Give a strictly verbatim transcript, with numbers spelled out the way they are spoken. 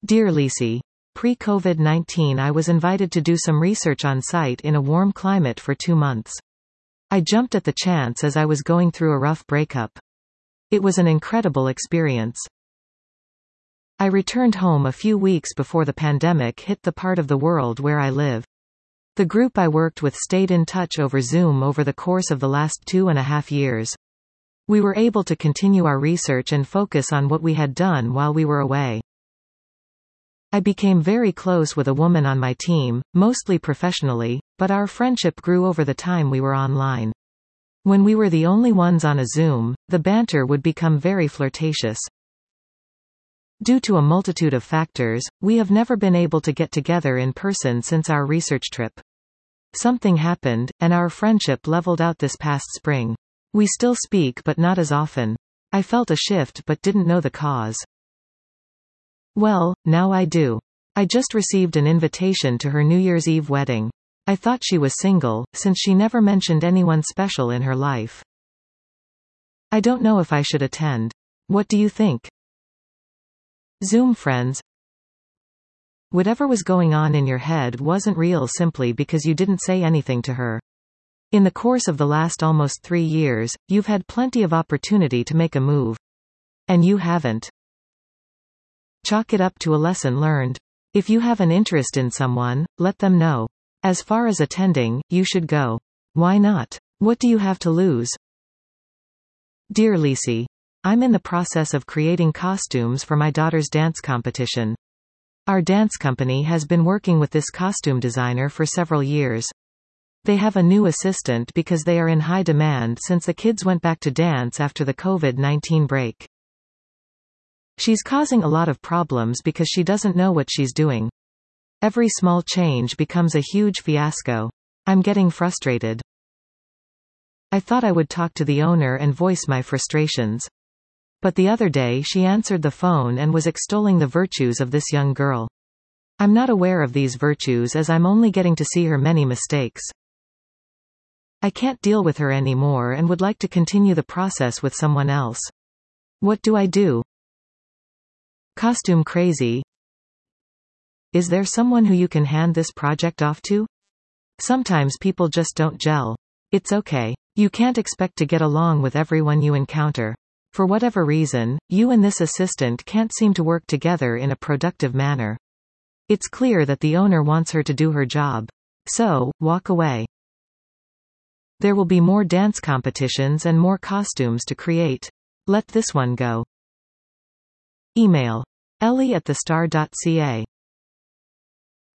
Dear Lisi, pre-COVID nineteen I was invited to do some research on site in a warm climate for two months. I jumped at the chance as I was going through a rough breakup. It was an incredible experience. I returned home a few weeks before the pandemic hit the part of the world where I live. The group I worked with stayed in touch over Zoom over the course of the last two and a half years. We were able to continue our research and focus on what we had done while we were away. I became very close with a woman on my team, mostly professionally, but our friendship grew over the time we were online. When we were the only ones on a Zoom, the banter would become very flirtatious. Due to a multitude of factors, we have never been able to get together in person since our research trip. Something happened, and our friendship leveled out this past spring. We still speak but not as often. I felt a shift but didn't know the cause. Well, now I do. I just received an invitation to her New Year's Eve wedding. I thought she was single, since she never mentioned anyone special in her life. I don't know if I should attend. What do you think? Zoom friends. Whatever was going on in your head wasn't real simply because you didn't say anything to her. In the course of the last almost three years, you've had plenty of opportunity to make a move. And you haven't. Chalk it up to a lesson learned. If you have an interest in someone, let them know. As far as attending, you should go. Why not? What do you have to lose? Dear Lisi, I'm in the process of creating costumes for my daughter's dance competition. Our dance company has been working with this costume designer for several years. They have a new assistant because they are in high demand since the kids went back to dance after the COVID nineteen break. She's causing a lot of problems because she doesn't know what she's doing. Every small change becomes a huge fiasco. I'm getting frustrated. I thought I would talk to the owner and voice my frustrations. But the other day she answered the phone and was extolling the virtues of this young girl. I'm not aware of these virtues as I'm only getting to see her many mistakes. I can't deal with her anymore and would like to continue the process with someone else. What do I do? Costume crazy. Is there someone who you can hand this project off to? Sometimes people just don't gel. It's okay. You can't expect to get along with everyone you encounter. For whatever reason, you and this assistant can't seem to work together in a productive manner. It's clear that the owner wants her to do her job. So, walk away. There will be more dance competitions and more costumes to create. Let this one go. Email. Ellie at the star dot c a